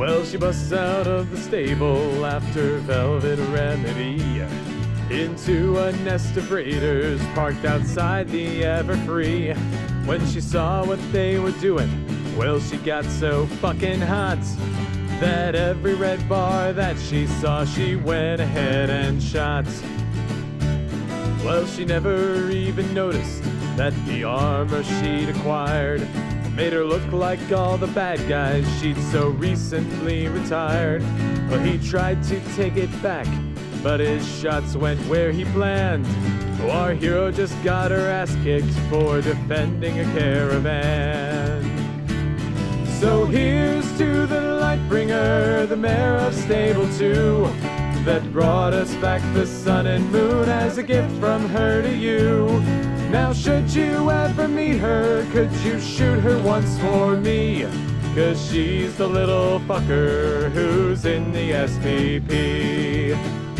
Well, she busts out of the stable after Velvet Remedy into a nest of raiders parked outside the Everfree. When she saw what they were doing, well, she got so fucking hot that every red bar that she saw, she went ahead and shot. Well, she never even noticed that the armor she'd acquired made her look like all the bad guys she'd so recently retired. Well, he tried to take it back, but his shots went where he planned. Oh, our hero just got her ass kicked for defending a caravan. So here's to the Lightbringer, the mayor of Stable 2, that brought us back the sun and moon as a gift from her to you. Now should you ever meet her, could you shoot her once for me? 'Cause she's the little fucker who's in the SPP.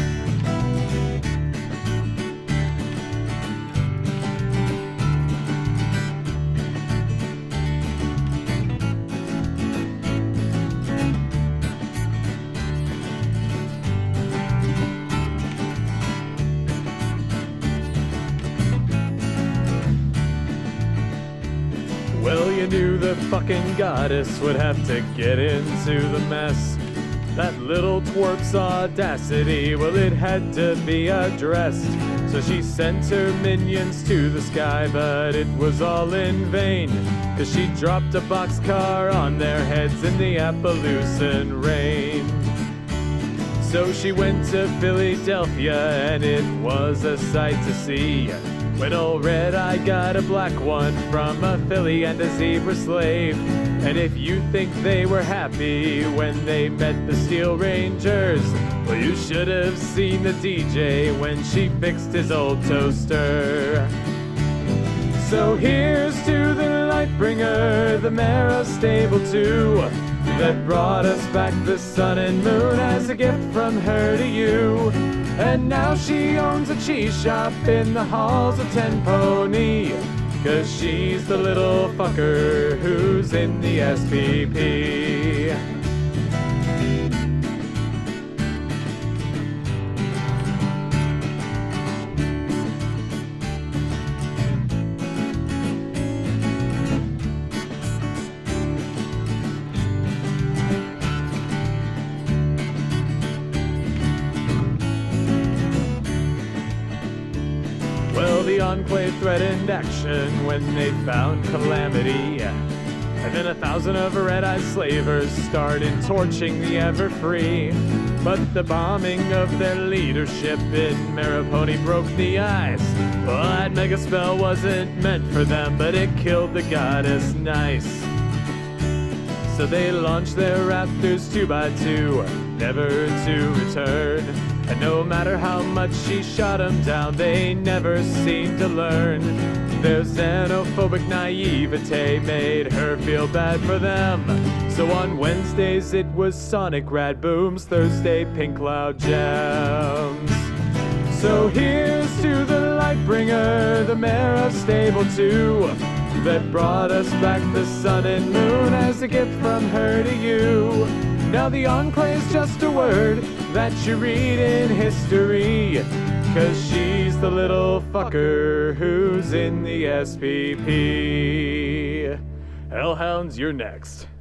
Well, you knew the fucking goddess would have to get into the mess. That little twerp's audacity, well, it had to be addressed. So she sent her minions to the sky, but it was all in vain, 'cause she dropped a boxcar on their heads in the Appaloosan rain. So she went to Philadelphia, and it was a sight to see, when old Red Eye got a black one from a filly and a zebra slave. And if you think they were happy when they met the Steel Rangers, well, you should have seen the DJ when she fixed his old toaster. So here's to the Lightbringer, the mayor of Stable 2, that brought us back the sun and moon as a gift from her to you. And now she owns a cheese shop in the halls of Ten Pony, 'cause she's the little fucker who's in the SPP. Well, the Enclave threatened action when they found Calamity, and then 1,000 of Red Eye slavers started torching the Everfree. But the bombing of their leadership in Maripony broke the ice. Well, that mega spell wasn't meant for them, but it killed the goddess nice. So they launched their Raptors 2x2, never to return. And no matter how much she shot them down, they never seemed to learn. Their xenophobic naivete made her feel bad for them. So on Wednesdays it was Sonic Rad Booms, Thursday Pink Cloud Jams. So here's to the Lightbringer, the mayor of Stable 2, that brought us back the sun and moon as a gift from her to you. Now the Enclave's just a word that you read in history, 'cause she's the little fucker who's in the SPP. Hellhounds, you're next.